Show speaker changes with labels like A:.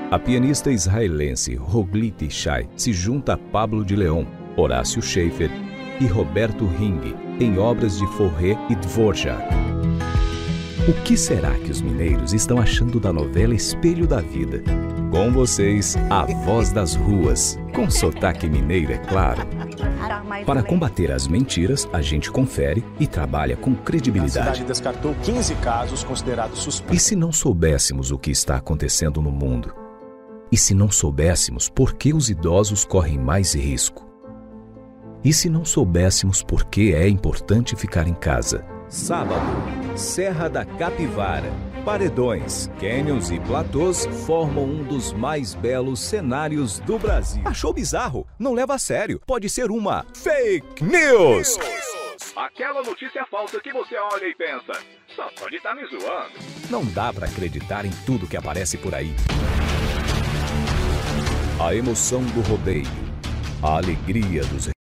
A: A pianista israelense Rogliti Shai se junta a Pablo de Leon, Horácio Schaeffer e Roberto Ring em obras de Fauré e Dvorak. O que será que os mineiros estão achando da novela Espelho da Vida? Com vocês, a voz das ruas, com sotaque mineiro, é claro. Para combater as mentiras, a gente confere e trabalha com credibilidade.
B: A cidade descartou 15 casos considerados suspeitos.
A: E se não soubéssemos o que está acontecendo no mundo? E se não soubéssemos por que os idosos correm mais risco? E se não soubéssemos por que é importante ficar em casa? Sábado, Serra da Capivara, paredões, cânions e platôs formam um dos mais belos cenários do Brasil. Achou bizarro? Não leva a sério. Pode ser uma fake news.
C: Aquela notícia falsa que você olha e pensa, só pode estar me zoando.
A: Não dá pra acreditar em tudo que aparece por aí. A emoção do rodeio, a alegria dos